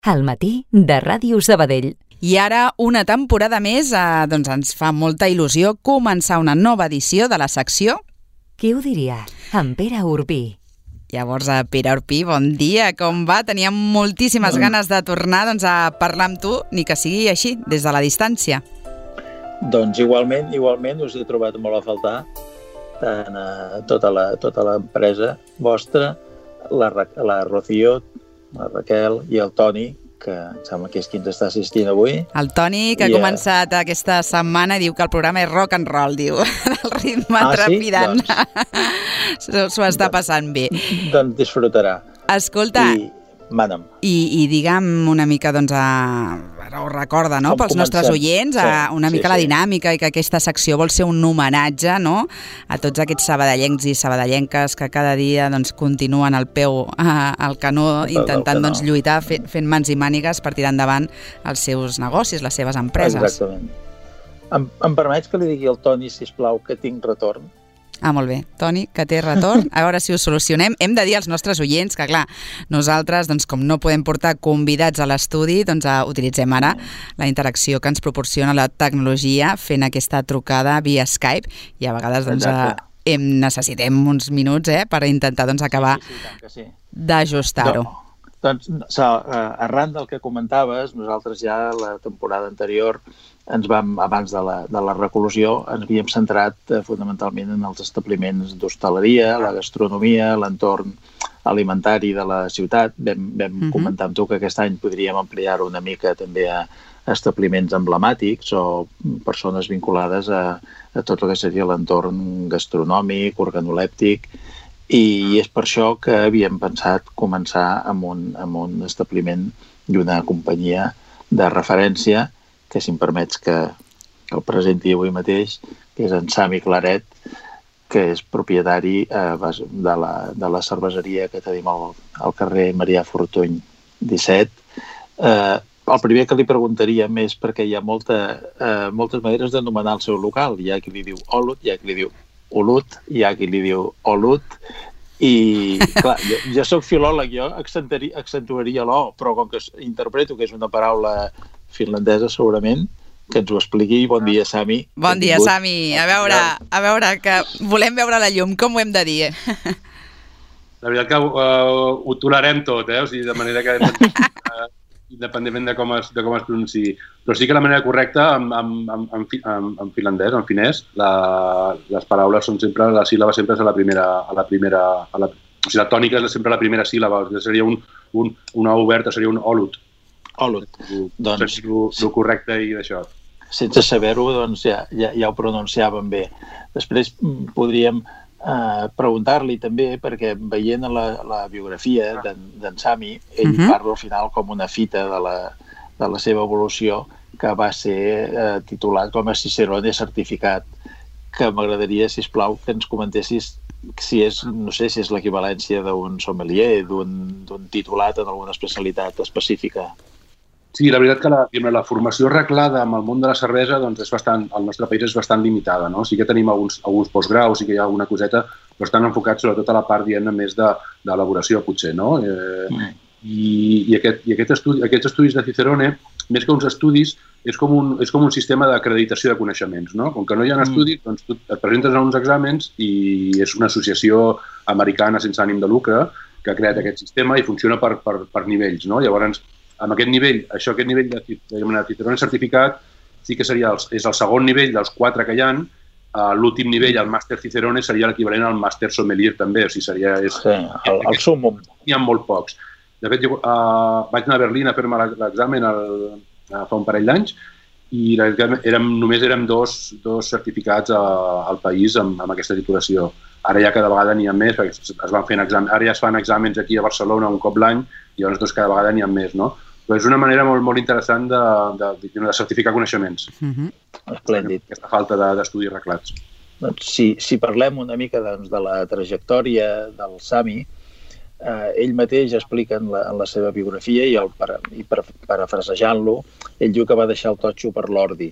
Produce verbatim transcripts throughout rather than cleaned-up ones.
al matí de Ràdio Sabadell. I ara, una temporada més, eh, doncs ens fa molta il·lusió començar una nova edició de la secció... Qui ho diria? En Pere Urbí. Llavors, a Pere Urbí, bon dia, com va? Teníem moltíssimes Mm. ganes de tornar doncs, a parlar amb tu, ni que sigui així, des de la distància. Doncs igualment, igualment us he trobat molt a faltar, tant a tota la, tota l'empresa vostra, la, Ra- la Rocío, la Raquel i el Toni, que em sembla que és qui ens està assistint avui. El Toni, que ha I, eh, començat aquesta setmana, diu que el programa és rock and roll, diu, el ritme Ah, sí? trepidant. Doncs- S'ho s'ho està passant bé. Doncs disfrutarà. Escolta, I mana'm. I, i digue'm una mica, doncs, a, ara ho recorda, no?, Com pels nostres comencem? oients, a, Sí, una sí, mica la sí. dinàmica i que aquesta secció vol ser un homenatge, no?, a tots aquests sabadellencs i sabadellenques que cada dia, doncs, continuen al peu a, al canó, Al peu del intentant, canó. doncs, lluitar, fe, fent mans i mànigues per tirar endavant els seus negocis, les seves empreses. Exactament. Em, em permets que li digui al Toni, sisplau, que tinc retorn? Ah, molt bé. Toni, que té retorn. A veure si ho solucionem. Hem de dir als nostres oients que, clar, nosaltres, doncs, com no podem portar convidats a l'estudi, doncs uh, utilitzem ara la interacció que ens proporciona la tecnologia fent aquesta trucada via Skype i a vegades doncs, uh, hem, necessitem uns minuts eh, per intentar doncs, acabar Sí, sí, sí, tant que sí. d'ajustar-ho. No. Doncs, so, uh, arran del que comentaves, nosaltres ja la temporada anterior ens vam, abans de la, de la reclusió, ens havíem centrat uh, fundamentalment en els establiments d'hostaleria, la gastronomia, l'entorn alimentari de la ciutat. Vam, vam Mhm. comentar amb tu que aquest any podríem ampliar-ho una mica també a establiments emblemàtics o persones vinculades a, a tot el que seria l'entorn gastronòmic, organolèptic, i és per això que havíem pensat començar amb un, amb un establiment i una companyia de referència, que si em permets que, que el presenti avui mateix, que és en Sami Claret, que és propietari eh, de, la, de la cerveseria que tenim al, al carrer Marià Fortuny disset. Eh, el primer que li preguntaríem és perquè hi ha molta, eh, moltes maneres d'anomenar el seu local. Hi ha qui li diu Olut, hi ha qui li diu Olut, hi ha qui li diu Olut, i clar, jo, jo soc filòleg, jo accentuaria, accentuaria l'O, però com que interpreto que és una paraula finlandesa segurament, que ens ho expliqui. Bon dia, Sami. Bon dia, Benvingut. Sami. A veure, a veure, que volem veure la llum, com ho hem de dir? La veritat que uh, ho tolerem tot, eh? O sigui, de manera que uh, independentment de com es, de com es pronunciï. Però sí que la manera correcta, en, en, en, en, fi- en, en finlandès, en finès, la, les paraules són sempre, la síl·laba sempre és a la primera, a la primera, a la, o sigui, la tònica és sempre la primera síl·laba, que seria un, un, una O oberta, seria un olut. Olut. Doncs, el correcte i d'això. Sense saber-ho, doncs ja, ja, ja ho pronunciàvem bé. Després mm, podríem eh, preguntar-li també, perquè veient la, la biografia d'en d'en Sami, ell Mhm. parla al final com una fita de la, de la seva evolució, que va ser eh, titulat com a Cicerone certificat, que m'agradaria, sisplau, que ens comentessis si és, no sé, si és l'equivalència d'un sommelier, d'un d'un titulat en alguna especialitat específica. Sí, la veritat que la, diguem-ne, la formació reglada amb el món de la cervesa doncs és bastant, al nostre país és bastant limitada, no? Sí que tenim alguns, alguns postgraus, sí que hi ha alguna coseta, però estan enfocats sobretot a la part, diguem-ne, més de- d'elaboració, potser, no? Eh, Mm. I, i, aquest, i aquest estudi, aquests estudis de Cicerone, més que uns estudis, és com un, és com un sistema d'acreditació de coneixements, no? Com que no hi ha Mm. estudis, doncs tu et presentes a uns exàmens i és una associació americana sense ànim de lucre que ha creat aquest sistema i funciona per, per, per nivells, no? Llavors, amb aquest nivell, això, aquest nivell de, de Cicerone certificat sí que seria el, és el segon nivell dels quatre que hi ha. Uh, l'últim nivell, el màster Cicerone, seria l'equivalent al màster sommelier també, o sigui, seria... És, Sí, el, el súmmum. N'hi ha molt pocs. De fet, jo uh, vaig anar a Berlín a fer-me l'examen el, uh, fa un parell d'anys i érem, només érem dos, dos certificats a, al país amb, amb aquesta titulació. Ara ja cada vegada n'hi ha més, perquè es van fent exàmens, ara ja es fan exàmens aquí a Barcelona un cop l'any i llavors doncs, cada vegada n'hi ha més, no? Però és una manera molt, molt interessant de, de, de certificar coneixements. Mhm. Esplèndid. Aquesta falta de- d'estudis reglats. Doncs si, si parlem una mica doncs, de la trajectòria del Sami, eh, ell mateix explica en la, en la seva biografia i, el, per, i per, parafrasejant-lo, ell diu que va deixar el totxo per l'ordi,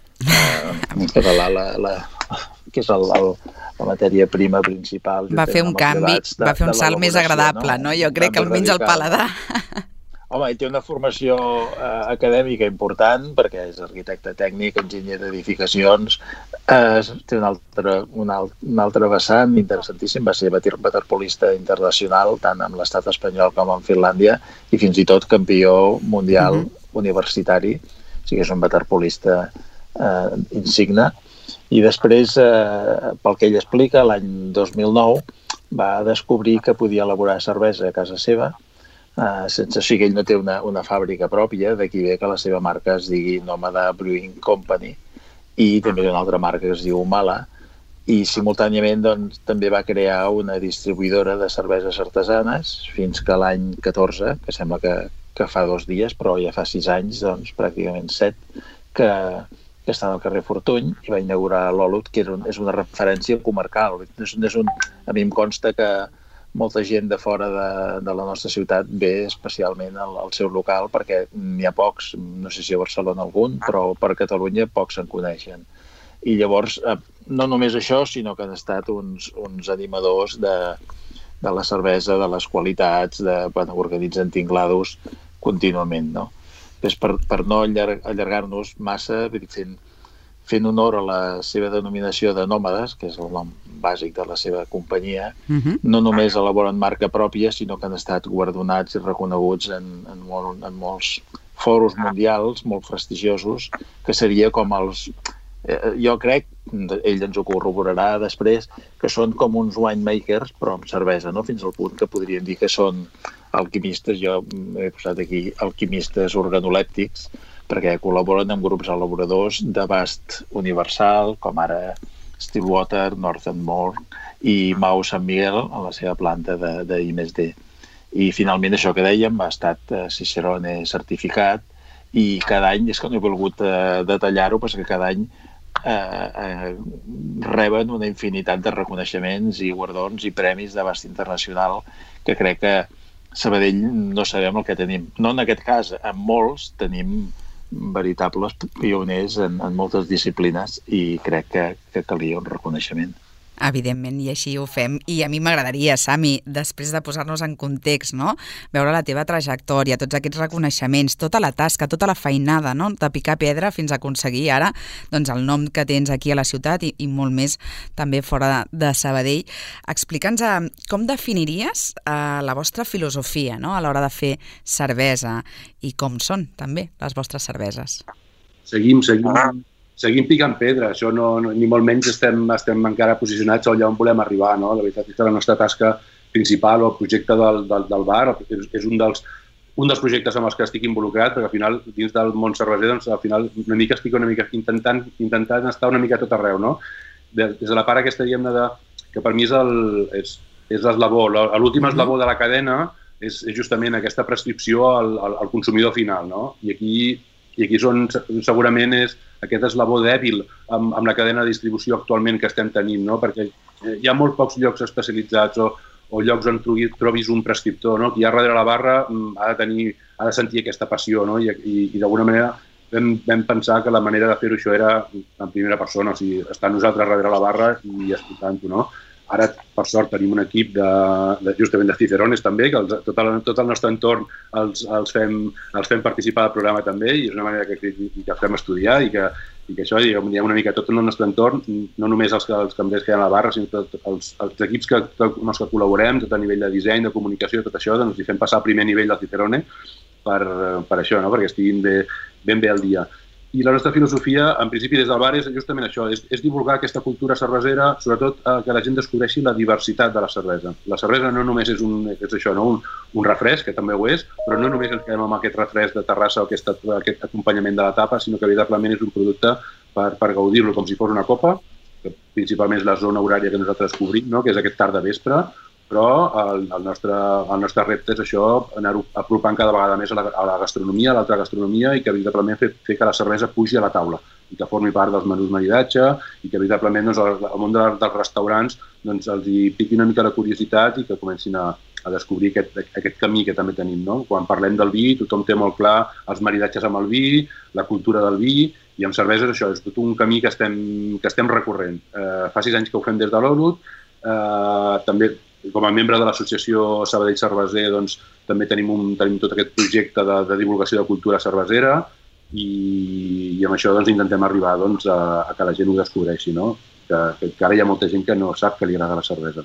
eh, que, la, la, la, que és el, el, la matèria prima principal. Va fer un canvi, va fer un salt més agradable, no? Jo crec que almenys el paladar... Home, ell té una formació eh, acadèmica important, perquè és arquitecte tècnic, enginyer d'edificacions, eh, té un altre, un, alt, un altre vessant interessantíssim, va ser waterpolista internacional, tant amb l'estat espanyol com amb Finlàndia, i fins i tot campió mundial uh-huh. universitari, o sigui, és un waterpolista eh, insigne. I després, eh, pel que ell explica, l'any dos mil nou va descobrir que podia elaborar cervesa a casa seva, Uh, sense o sigui, ell no té una, una fàbrica pròpia, d'aquí ve que la seva marca es digui Nòmada Brewing Company, i també una altra marca que es diu Mala, i simultàniament doncs, també va crear una distribuïdora de cerveses artesanes fins que l'any catorze, que sembla que, que fa dos dies, però ja fa sis anys, doncs pràcticament set, que, que està al carrer Fortuny, i va inaugurar l'Olot, que és, un, és una referència comarcal. És, és un, a mi em consta que molta gent de fora de, de la nostra ciutat ve especialment al, al seu local, perquè n'hi ha pocs, no sé si a Barcelona algun, però per Catalunya pocs se'n coneixen. I llavors, no només això, sinó que han estat uns, uns animadors de, de la cervesa, de les qualitats, de, bueno, organitzen tinglados contínuament, no? Pues per, per no allarg, allargar-nos massa, fent, fent honor a la seva denominació de nòmades, que és el nom bàsic de la seva companyia, uh-huh. no només elaboren marca pròpia, sinó que han estat guardonats i reconeguts en, en, molt, en molts foros mundials molt prestigiosos, que seria com els... Eh, jo crec, ell ens ho corroborarà després, que són com uns winemakers, però amb cervesa, no? Fins al punt que podríem dir que són alquimistes, jo he posat aquí alquimistes organolèptics, perquè col·laboren amb grups elaboradors d'abast universal, com ara Stillwater, Northern Moor i Mau Sant Miguel, a la seva planta de I més D. I finalment això que dèiem ha estat Cicerone certificat, i cada any, és que no he volgut eh, detallar-ho, perquè cada any eh, eh, reben una infinitat de reconeixements i guardons i premis d'abast internacional, que crec que Sabadell no sabem el que tenim. No en aquest cas, en molts tenim veritables pioners en, en moltes disciplines, i crec que, que calia un reconeixement. Evidentment, i així ho fem. I a mi m'agradaria, Sami, després de posar-nos en context, no? Veure la teva trajectòria, tots aquests reconeixements, tota la tasca, tota la feinada, no? De picar pedra fins a aconseguir ara doncs, el nom que tens aquí a la ciutat i, i molt més també fora de, de Sabadell. Explica'ns eh, com definiries eh, la vostra filosofia, no? A l'hora de fer cervesa, i com són també les vostres cerveses. Seguim, seguim... Seguim picant pedra, això no, no, ni molt menys estem, estem encara posicionats allà on volem arribar, no? La veritat és que la nostra tasca principal o el projecte del, del, del bar és, és un, dels, un dels projectes amb els que estic involucrat, perquè al final, dins del món cerveser, doncs, al final una mica estic una mica intentant, intentant estar una mica tot arreu, no? Des de la part aquesta, diguem-ne, de, que per mi és el, és, és l'eslabó, l'últim eslabó de la cadena és, és justament aquesta prescripció al, al, al consumidor final, no? I aquí, i aquí és on segurament és aquest eslabó dèbil amb, amb la cadena de distribució actualment que estem tenint, no? Perquè hi ha molt pocs llocs especialitzats o, o llocs on trobis un prescriptor, no? Qui hi ha darrere la barra ha de, tenir, ha de sentir aquesta passió, no? I, i, i d'alguna manera vam, vam pensar que la manera de fer-ho això era en primera persona, o sigui, estar nosaltres darrere la barra i escoltant-ho, no? Ara, per sort, tenim un equip de, de, justament de Cicerones també, que els, tot, el, tot el nostre entorn els, els, fem, els fem participar al programa també, i és una manera que, que, que fem estudiar i que, i que això, diguem, hi ha una mica tot el nostre entorn, no només els, els cambrers que hi ha a la barra, sinó tot, els, els equips que, amb els que col·laborem, tot a nivell de disseny, de comunicació, tot això, doncs hi fem passar a primer nivell del Cicerone per, per això, no? Perquè estiguin bé, ben bé al dia. I la nostra filosofia, en principi, des del bar, és justament això, és, és divulgar aquesta cultura cervesera, sobretot eh, que la gent descobreixi la diversitat de la cervesa. La cervesa no només és, un, és això, no? un, un refresc, que també ho és, però no només ens quedem amb aquest refresc de Terrassa o aquest, aquest acompanyament de la tapa, sinó que, veritablement, és un producte per, per gaudir-lo com si fos una copa, que principalment és la zona horària que nosaltres cobrim, no? Que és aquest tard de vespre, però el, el, nostre, el nostre repte és això, anar apropant cada vegada més a la, a la gastronomia, a l'altra gastronomia, i que veritablement fer, fer que la cervesa pugi a la taula i que formi part dels menús maridatge i que veritablement doncs, el, el món de, dels restaurants doncs, els hi piqui una mica la curiositat i que comencin a, a descobrir aquest, aquest camí que també tenim. No? Quan parlem del vi, tothom té molt clar els maridatges amb el vi, la cultura del vi, i amb cerveses això és tot un camí que estem, que estem recorrent. Eh, fa sis anys que ho fem des de l'Olot, eh, també com a membre de l'associació Sabadell Cerveser, doncs, també tenim, un, tenim tot aquest projecte de, de divulgació de cultura cervesera i, i amb això doncs, intentem arribar doncs, a, a que la gent ho descobreixi, no? Que, que, que ara hi ha molta gent que no sap que li agrada la cervesa.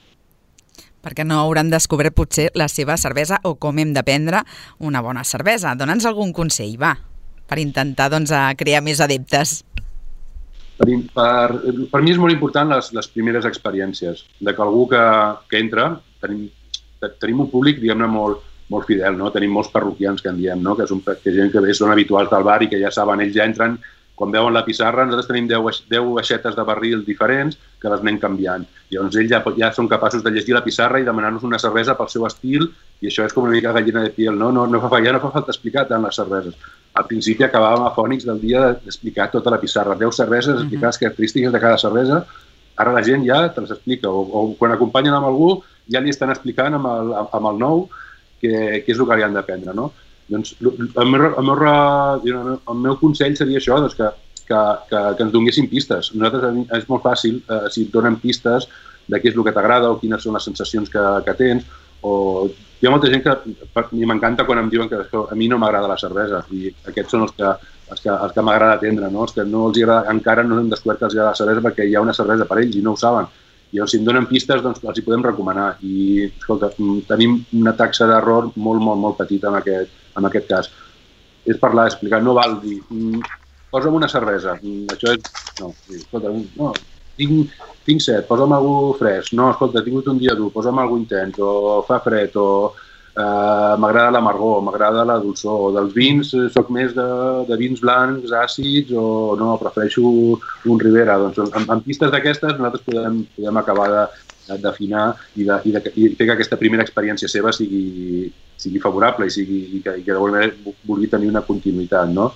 Perquè no hauran descobert potser la seva cervesa o com hem de prendre una bona cervesa. Dóna'ns algun consell, va, per intentar doncs, crear més adeptes. Per, per, per mi és molt important les, les primeres experiències, de que algú que, que entra, tenim, tenim un públic, diguem-ne, molt, molt fidel, no? Tenim molts parroquians que en diem, no? Que són que gent que són habituals del bar i que ja saben, ells ja entren, quan veuen la pissarra, nosaltres tenim deu aixetes de barril diferents que les anem canviant. Llavors ells ja, ja són capaços de llegir la pissarra i demanar-nos una cervesa pel seu estil i això és com una mica gallina de piel, no? No, no fa, ja no fa falta explicar tant les cerveses. Al principi acabàvem a Fònix del dia d'explicar tota la pissarra, deu cerveses, explicar les característiques de cada cervesa. Ara la gent ja te les explica, o, o quan acompanyen amb algú ja li estan explicant amb el, amb el nou què, què és el que li han d'aprendre, no? Doncs el meu, el, meu, el meu consell seria això, doncs que, que, que, que ens donessin pistes. Nosaltres és molt fàcil, eh, si et donen pistes de què és el que t'agrada o quines són les sensacions que, que tens, o hi ha molta gent que, i m'encanta quan em diuen que a mi no m'agrada la cervesa i aquests són els que, els que, els que m'agrada atendre, no? Els que no els agrada, encara no han descobert que els agrada la cervesa perquè hi ha una cervesa per ells i no ho saben. I si em donen pistes, doncs els hi podem recomanar. I, escolta, tenim una taxa d'error molt, molt, molt petita en aquest, en aquest cas. És parlar, explicar, no val dir, posa'm una cervesa, això és... No, escolta, no, tinc, tinc set, posa'm algú fresc, no, escolta, he tingut un dia dur, posa'm algú intens, o fa fred, o eh, m'agrada l'amargor, m'agrada la dolçor, o dels vins, soc més de, de vins blancs, àcids, o no, prefereixo un Ribera. Doncs amb, amb pistes d'aquestes nosaltres podem, podem acabar de, d'afinar i, de, i, de, i fer que aquesta primera experiència seva sigui, sigui favorable i, sigui, i que, i que d'alguna manera vulgui tenir una continuïtat, no?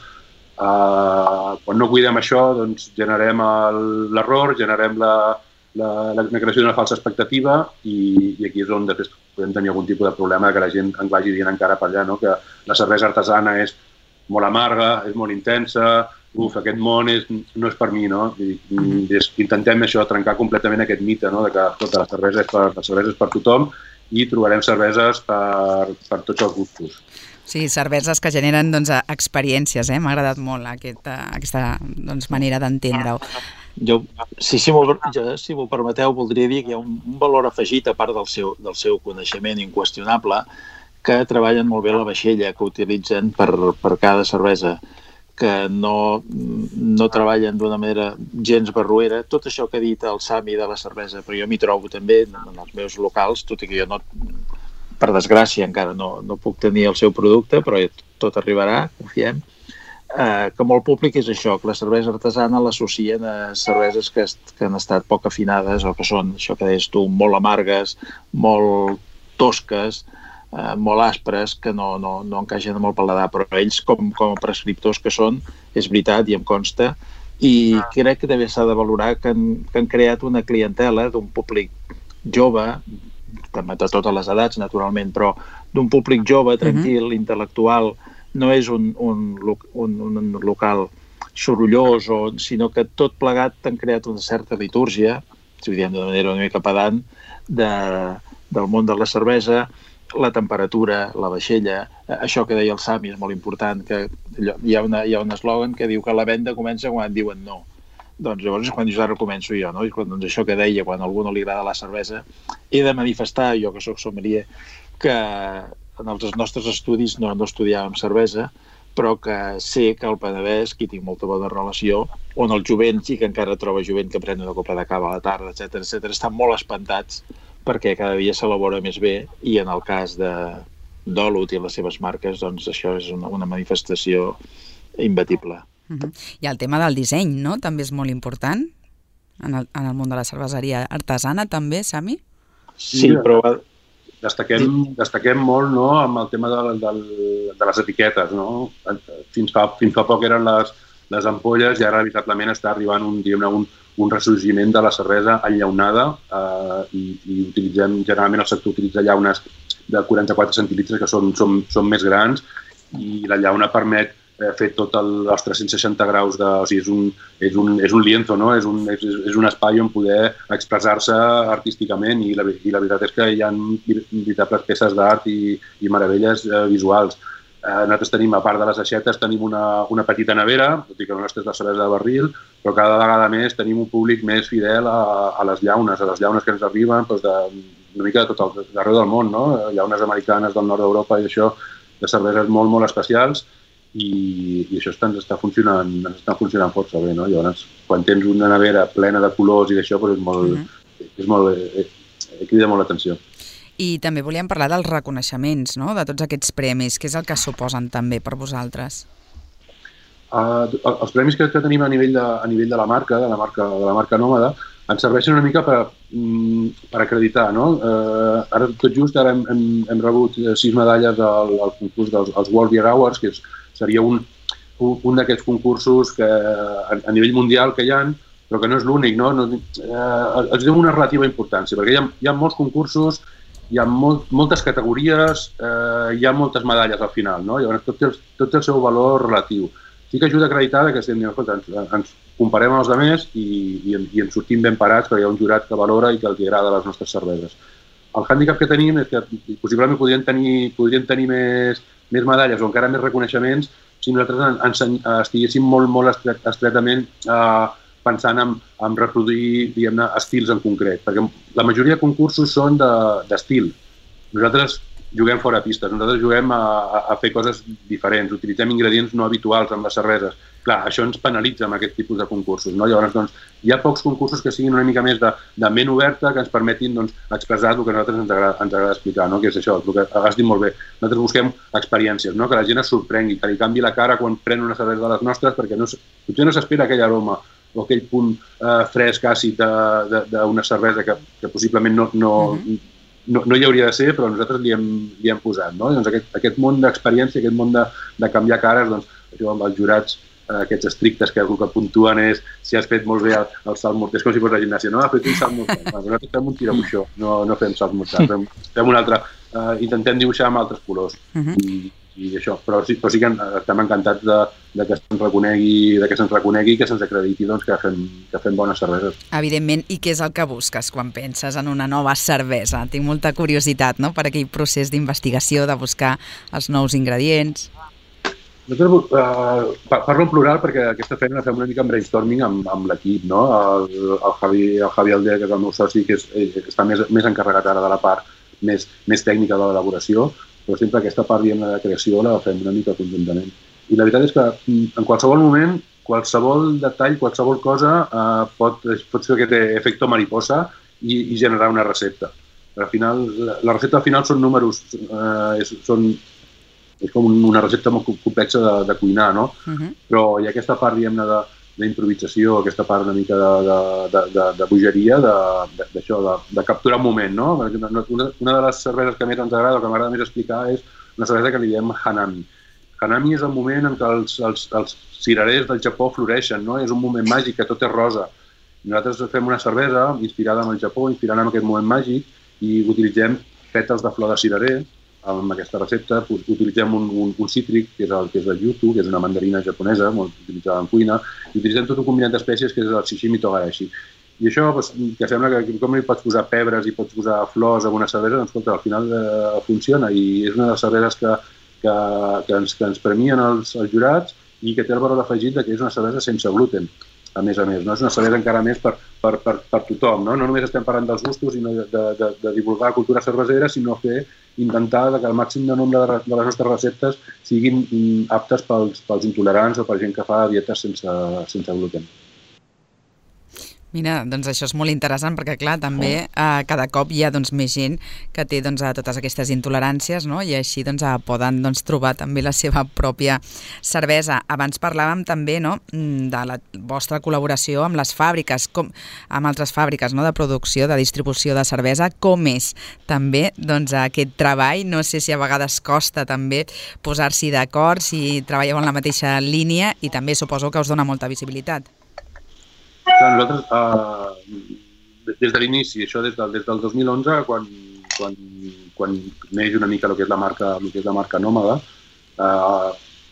Uh, quan no cuidem això, doncs generem l'error, generem la, la, la creació d'una falsa expectativa i, i aquí és on després podem tenir algun tipus de problema que la gent ens vagi dient encara per allà, no? Que la cervesa artesana és molt amarga, és molt intensa, uf, aquest món és, no és per mi, no? I, i intentem això, trencar completament aquest mite, no? De que tota la cervesa és per, la cervesa és per tothom i trobarem cerveses per, per tots els gustos. Sí, cerveses que generen doncs, experiències, eh? M'ha agradat molt aquesta, aquesta doncs, manera d'entendre-ho. Jo, si, si m'ho si permeteu, voldria dir que hi ha un, un valor afegit a part del seu, del seu coneixement inqüestionable que treballen molt bé la vaixella que utilitzen per, per cada cervesa, que no, no treballen d'una manera gens barruera. Tot això que ha dit el Sami de la cervesa, però jo m'hi trobo també en els meus locals, tot i que jo no... Per desgràcia, encara no, no puc tenir el seu producte, però tot arribarà, confiem, eh, que molt públic és això, que la cervesa artesana l'associen a cerveses que, que han estat poc afinades o que són, això que deies tu, molt amargues, molt tosques, eh, molt aspres, que no, no, no encaixen amb el paladar, però ells, com, com a prescriptors que són, és veritat i em consta, i crec que també s'ha de valorar que han, que han creat una clientela d'un públic jove, també de totes les edats, naturalment, però d'un públic jove, tranquil, uh-huh. intel·lectual, no és un, un, un, un local sorollós, o, sinó que tot plegat han creat una certa litúrgia, si ho diem de manera una mica pedant, de, del món de la cervesa, la temperatura, la vaixella, això que deia el Sami és molt important, que hi ha, una, hi ha un eslògan que diu que la venda comença quan diuen no. Doncs llavors és quan dius, ara començo jo, no? I quan, doncs això que deia, quan a algú no li agrada la cervesa, he de manifestar, jo que soc sommelier, que en els nostres estudis no, no estudiàvem cervesa, però que sé que al Penedès, que hi tinc molta bona relació, on el jovent, sí que encara troba jovent que pren una copa de cava a la tarda, etcètera, etcètera, estan molt espantats perquè cada dia s'elabora més bé i en el cas de d'Olot i les seves marques, doncs això és una, una manifestació imbatible. Uh-huh. I el tema del disseny, no? També és molt important en el, en el món de la cerveseria artesana, també, Sami? Sí, però... Destaquem, destaquem molt, no?, amb el tema de, de, de les etiquetes, no? Fins fa, fins fa poc eren les, les ampolles i ara, veritablement, està arribant un, diguem-ne, un, un ressorgiment de la cervesa enllaunada eh, i, i utilitzem, generalment el sector utilitza llaunes de quaranta-quatre centilitres que són, són, són més grans i la llauna permet eh, fet tot el, els tres-cents seixanta graus de... O sigui, és un, és un, és un lienzo, no? És un, és, és un espai on poder expressar-se artísticament i la, i la veritat és que hi ha veritables peces d'art i, i meravelles eh, visuals. Eh, nosaltres tenim, a part de les aixetes, tenim una, una petita nevera, tot i que la nostra és la cervesa de barril, però cada vegada més tenim un públic més fidel a, a les llaunes, a les llaunes que ens arriben doncs de, una mica de tot el, d'arreu del món, no? Llaunes americanes del nord d'Europa i això, de cerveses molt, molt especials, i, i això està, està, funcionant, està funcionant força bé, no? Llavors, quan tens una nevera plena de colors i d'això, doncs és molt, uh-huh. és molt, eh, eh, crida molt l'atenció. I també volíem parlar dels reconeixements, no? De tots aquests premis. Què és el que suposen també per vosaltres? Uh, els premis que, que tenim a nivell, de, a nivell de la marca, de la marca, de la marca Nòmada, ens serveixen una mica per, per acreditar, no? Uh, ara, tot just, ara hem, hem, hem rebut sis medalles al, al concurs dels als World Beer Awards, que és, seria un, un, un d'aquests concursos que, a, a nivell mundial que hi ha, però que no és l'únic, no? no uh, els donem una relativa importància, perquè hi ha, hi ha molts concursos, hi ha molt, moltes categories, uh, hi ha moltes medalles al final, no? Llavors, tot el, tot el seu valor relatiu. Sí que ajuda a acreditar que si escolta, ens, ens comparem amb els altres i, i, i ens sortim ben parats perquè hi ha un jurat que valora i que els agrada les nostres cerveses. El hàndicap que tenim és que possiblement podríem tenir, podríem tenir més, més medalles o encara més reconeixements si nosaltres ens, ens estiguéssim molt, molt estret, estretament eh, pensant en, en reproduir, diguem-ne, estils en concret. Perquè la majoria de concursos són d'estil. De, nosaltres juguem fora pistes, nosaltres juguem a, a, a fer coses diferents, utilitzem ingredients no habituals en les cerveses. Clar, això ens penalitza amb aquest tipus de concursos, no? Llavors, doncs, hi ha pocs concursos que siguin una mica més de, de ment oberta, que ens permetin doncs, expressar el que a nosaltres ens agrada, ens agrada explicar, no? Que és això, el que has dit molt bé. Nosaltres busquem experiències, no? Que la gent es sorprengui, que li canvi la cara quan pren una cervesa de les nostres, perquè no, potser no s'espera aquell aroma o aquell punt eh, fresc, àcid d'una cervesa que, que possiblement no... no uh-huh. No, no hi hauria de ser, però nosaltres li hem, li hem posat. No? Doncs aquest, aquest món d'experiència, aquest món de, de canviar cares, doncs, això amb els jurats, eh, aquests estrictes que el que puntuen és si has fet molt bé el, el salt morter. És com si fos la gimnàsia. No, ha fet un salt morter. Nosaltres fem un tirabuixó, no, no fem salt morter. Fem, fem un altre. Eh, intentem dibuixar amb altres colors. Uh-huh. I, i això. Però sí, però sí que estem encantats de, de que se'ns reconegui, de que se'ns reconegui i que se'ns acrediti doncs, que, fem, que fem bones cerveses. Evidentment, i què és el que busques quan penses en una nova cervesa? Tinc molta curiositat, no?, per aquell procés d'investigació, de buscar els nous ingredients. Nosaltres uh, parlo en plural perquè aquesta feina la fem una mica en brainstorming amb, amb l'equip, no? El, el, Javi, el Javi Aldea, que és el meu soci, que és, està més, més encarregat ara de la part més, més tècnica de l'elaboració, però sempre aquesta part de creació la fem una mica conjuntament. I la veritat és que en qualsevol moment, qualsevol detall, qualsevol cosa eh, pot, pot fer aquest efecte mariposa i, i generar una recepta. Al final, la, la recepta al final són números, eh, és, són, és com una recepta molt complexa de, de cuinar, no? Uh-huh. Però hi ha aquesta part, diguem-ne, de, d'improvisació, aquesta part una mica de, de, de, de, de bogeria, d'això, de, de, de capturar un moment, no? Una, una de les cerveses que més ens agrada, o que m'agrada més explicar, és una cervesa que li diem Hanami. Hanami és el moment en què els, els, els cirerers del Japó floreixen, no? És un moment màgic, que tot és rosa. Nosaltres fem una cervesa inspirada en el Japó, inspirada en aquest moment màgic, i utilitzem pètals de flor de cirerer amb aquesta recepta. Utilitzem un, un, un cítric, que és el que és el yuzu, que és una mandarina japonesa, molt utilitzada en cuina, i utilitzem tot un combinat d'espècies que és el Shishimi Togayashi. I això, doncs, que sembla que com hi pots posar pebres i pots posar flors a una cervesa, doncs, escolta, al final eh, funciona, i és una de les cerveses que, que, que, ens, que ens premien els, els jurats i que té el valor afegit que és una cervesa sense gluten, a més a més. No? És una cervesa encara més per, per, per, per tothom. No? No només estem parlant dels gustos i de, de, de, de divulgar la cultura cervesera, sinó fer, intentar que el màxim de nombre de, de les nostres receptes siguin aptes pels, pels intolerants o per gent que fa dietes sense, sense gluten. Mira, doncs això és molt interessant perquè, clar, també eh, cada cop hi ha doncs, més gent que té doncs, totes aquestes intoleràncies, no? I així doncs, eh, poden doncs, trobar també la seva pròpia cervesa. Abans parlàvem també, no?, de la vostra col·laboració amb les fàbriques, com, amb altres fàbriques, no?, de producció, de distribució de cervesa. Com és també doncs, aquest treball? No sé si a vegades costa també posar-s'hi d'acord, si treballeu en la mateixa línia, i també suposo que us dona molta visibilitat. Nosaltres, eh, des de l'inici, això des del, des del dos mil onze, quan, quan, quan neix una mica el que és la marca, el que és la marca Nòmada, eh,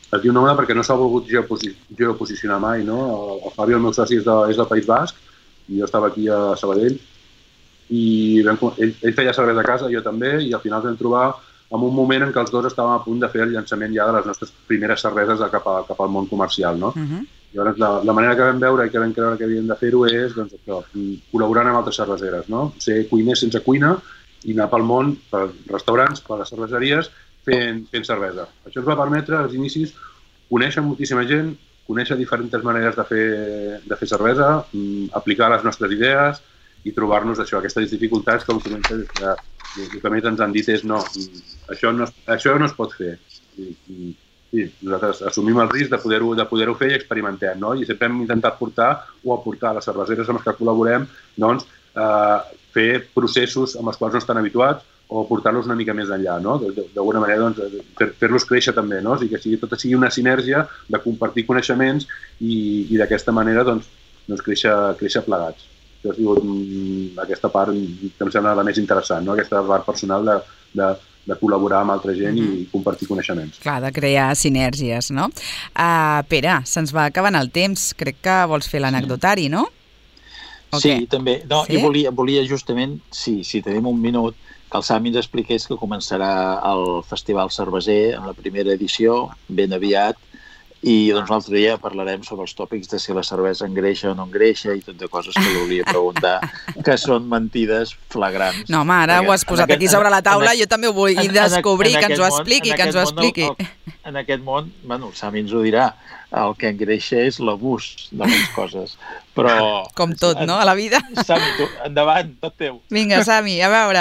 es diu nòmada perquè no s'ha volgut geoposi geoposicionar mai, no? El, el Fabio, el meu soci, és, de, és del País Basc, i jo estava aquí a Sabadell, i vam, ell, ell feia cervesa a casa, jo també, i al final vam trobar en un moment en què els dos estàvem a punt de fer el llançament ja de les nostres primeres cerveses cap, a, cap al món comercial, no? Uh-huh. Llavors, la, la manera que vam veure i que vam creure que havíem de fer-ho és doncs, això, col·laborant amb altres cerveseres, no? Ser cuiners sense cuina i anar pel món, per restaurants, per les cerveseries, fent, fent cervesa. Això ens va permetre, als inicis, conèixer moltíssima gent, conèixer diferents maneres de fer, de fer cervesa, aplicar les nostres idees i trobar-nos això, aquestes dificultats, com comentes, que el que més ens han dit és no, això no, això no es pot fer. I, i, i nosaltres assumim el risc de poder-ho de poder-ho fer i experimentem, no? I sempre hem intentat portar o aportar a les cerveseres amb les que col·laborem, doncs, eh, fer processos amb els quals no estan habituats o portar-los una mica més enllà, no? D'alguna manera, doncs, fer-los créixer també, no? O sigui, que sigui, tot sigui una sinergia de compartir coneixements i, i d'aquesta manera, doncs, doncs créixer, créixer plegats. Això ha sigut aquesta part que em sembla la més interessant, no? Aquesta part personal de, de, de col·laborar amb altra gent mm-hmm. i compartir coneixements. Clar, de crear sinergies, no? Uh, Pere, se'ns va acabant el temps. Crec que vols fer l'anecdotari, no? Okay. Sí, també. No, sí? Jo volia, volia justament, sí, si tenim un minut, que el Sami ens expliqués que començarà el Festival Cerveser en la primera edició, ben aviat, i doncs l'altre dia parlarem sobre els tòpics de si la cervesa engreixa o no engreixa i tot de coses que li volia preguntar, que són mentides flagrants. No, home, ara ho has posat aquí sobre la taula, jo també ho vull descobrir, que ens ho expliqui, que ens ho expliqui. En aquest món, bueno, el Sami ens ho dirà, el que engreixa és l'abús de les coses, però... Com tot, no?, a la vida. Sami, tu, endavant, tot teu. Vinga, Sami, a veure.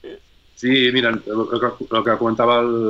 Sí, mira, el que, el que comentava el,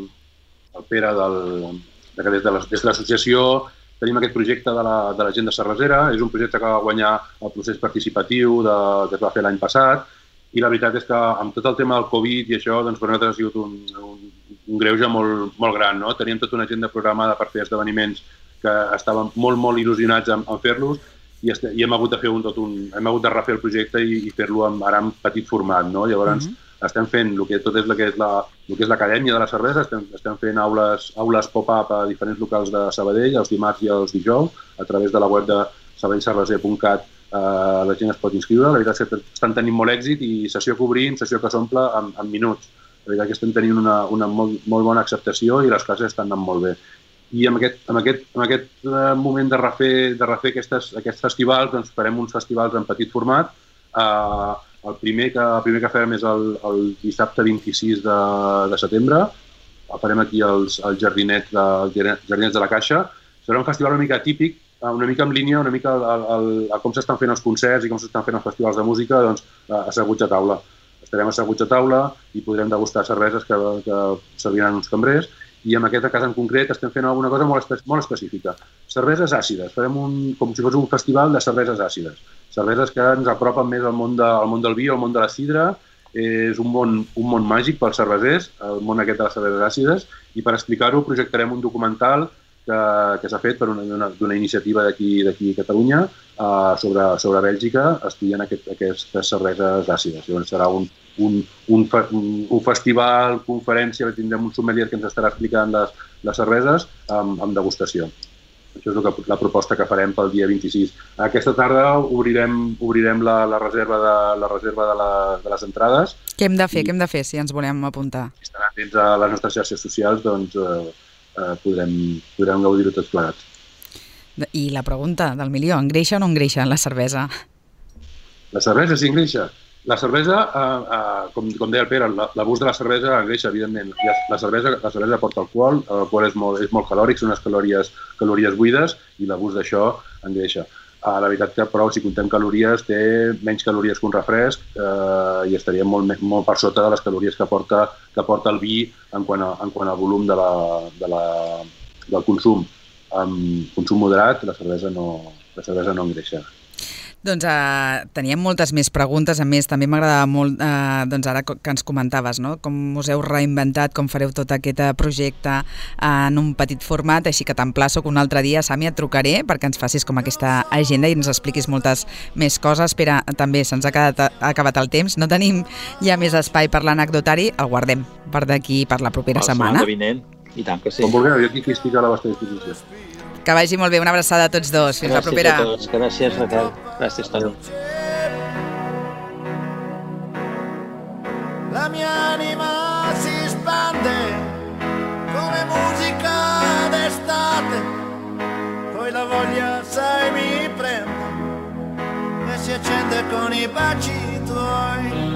el Pere del... que des de l'associació tenim aquest projecte de la, de la gent de cervesera. És un projecte que va guanyar el procés participatiu de, que es va fer l'any passat i la veritat és que amb tot el tema del Covid i això, doncs per nosaltres ha sigut un, un, un greuge molt, molt gran, no? Teníem tota una agenda programada per fer esdeveniments que estàvem molt, molt il·lusionats en, en fer-los i, este, i hem hagut de fer un tot un... hem hagut de refer el projecte i, i fer-lo ara en petit format, no? Llavors, mm-hmm. estem fent el que tot és el que és la, el que és l'acadèmia de la cervesa, estem, estem fent aules, aules pop-up a diferents locals de Sabadell, els dimarts i els dijous, a través de la web de sabadell cerveser punt cat eh, la gent es pot inscriure. La veritat és que estan tenint molt èxit i sessió que obrim, sessió que s'omple en, en minuts. La veritat és que estem tenint una, una molt, molt bona acceptació i les classes estan anant molt bé. I en aquest, en aquest, en aquest moment de refer, de refer aquestes, aquests festivals, doncs farem uns festivals en petit format. Eh, El primer que, el primer que farem és el, el dissabte vint-i-sis de, de setembre. El farem aquí als, als jardinets, de, jardinets de la Caixa. Serà un festival una mica típic, una mica en línia, una mica al, al, a com s'estan fent els concerts i com s'estan fent els festivals de música, doncs asseguts a taula. Estarem asseguts a taula i podrem degustar cerveses que, que serviran uns cambrers. I en aquest cas en concret estem fent alguna cosa molt, espe molt específica. Cerveses àcides. Farem un, com si fos un festival de cerveses àcides. Cerveses que ens apropen més al món, de, al món del vi, al món de la sidra. És un món, un món màgic pels cervesers, el món aquest de les cerveses àcides, i per explicar-ho projectarem un documental que, que s'ha fet per una, d'una iniciativa d'aquí a Catalunya uh, sobre, sobre Bèlgica, estudiant aquest, aquestes cerveses àcides. Llavors serà un, un, un, un, un festival, conferència, tindrem un sommelier que ens estarà explicant les, les cerveses amb, amb degustació. Això és el que, la proposta que farem pel dia vint-i-sis. Aquesta tarda obrirem, obrirem la, la reserva, de, la reserva de, la, de les entrades. Què hem de fer? I, què hem de fer si ens volem apuntar? Si estan atents a les nostres xarxes socials, doncs eh, eh, podrem, podrem gaudir-ho tots plegats. I la pregunta del milió, engreixa o no engreixa la cervesa? La cervesa sí engreixa. La cervesa, eh, eh, com, com deia el Pere, l'abús de la cervesa engreixa, evidentment. La cervesa, la cervesa porta alcohol, l'alcohol és molt, és molt calòric, són unes calories, calories buides i l'abús d'això engreixa. Eh, la veritat que, però, si contem calories, té menys calories que un refresc eh, i estaríem molt, molt per sota de les calories que porta, que porta el vi en quant a, en quant a volum de la, de la, del consum. Amb consum moderat, la cervesa no, la cervesa no engreixa. Doncs uh, teníem moltes més preguntes, a més també m'agradava molt uh, doncs ara que ens comentaves, no? Com us heu reinventat, com fareu tot aquest projecte uh, en un petit format, així que t'emplaço que un altre dia, Sami, et trucaré perquè ens facis com aquesta agenda i ens expliquis moltes més coses. Espera, també se'ns ha, quedat, ha acabat el temps, no tenim ja més espai per l'anecdotari, el guardem per d'aquí, per la propera la setmana. setmana vinent. I tant que sí. Com vulgueu, jo aquí estic a la vostra disposició. Que vagi molt bé, una abraçada a tots dos. Fins Gràcies la propera. a tots. Gràcies, Raquel. Gràcies, Toni. La mia anima si spande come musica d'estate, poi la voglia, sai, mi prende e si accende con i baci tuoi.